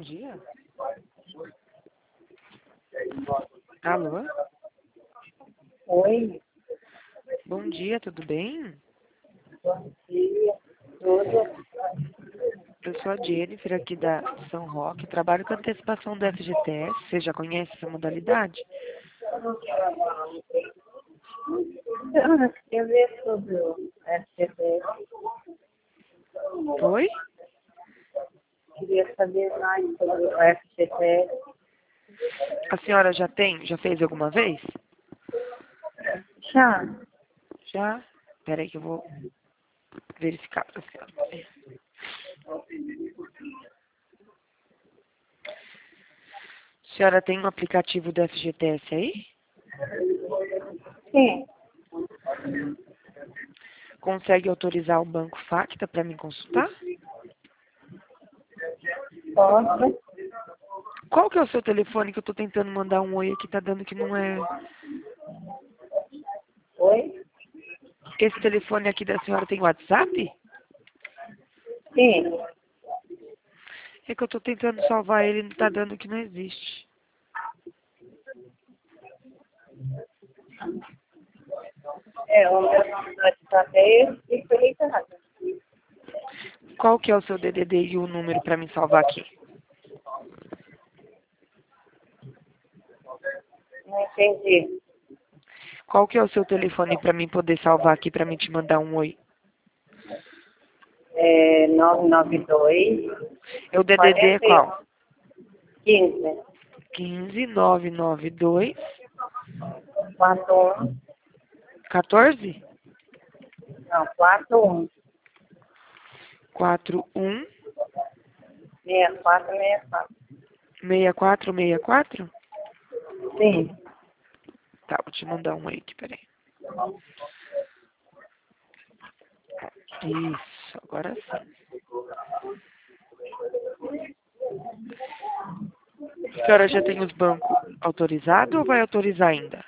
dia. Alô? Oi, Bom dia, tudo bem? bom dia, tudo. Eu sou a Jennifer aqui da São Roque, trabalho com antecipação do FGTS. Você já conhece essa modalidade? Eu queria ver sobre o FGTS. Oi? Queria saber mais sobre o FGTS. A senhora já tem? Já fez alguma vez? Já, Já? Espera aí que eu vou verificar para a senhora. A senhora tem um aplicativo do FGTS aí? sim, Consegue autorizar o Banco Facta para me consultar? posso. Qual que é o seu telefone que eu estou tentando mandar um oi aqui, tá dando que não é... Oi? Esse telefone aqui da senhora tem WhatsApp? Sim, É que eu estou tentando salvar ele e não tá dando que não existe. o meu nome do WhatsApp é esse e foi errado. Qual que é o seu DDD e o número para me salvar aqui? Não entendi. Qual que é o seu telefone para mim poder salvar aqui para mim te mandar um oi? 992 É o DDD é 41 qual? 15 15992 41 14 não, 41 41 6464. 6464? Sim. Tá, vou te mandar um oi aqui, peraí. Isso, agora sim. A senhora já tem os bancos autorizados ou vai autorizar ainda?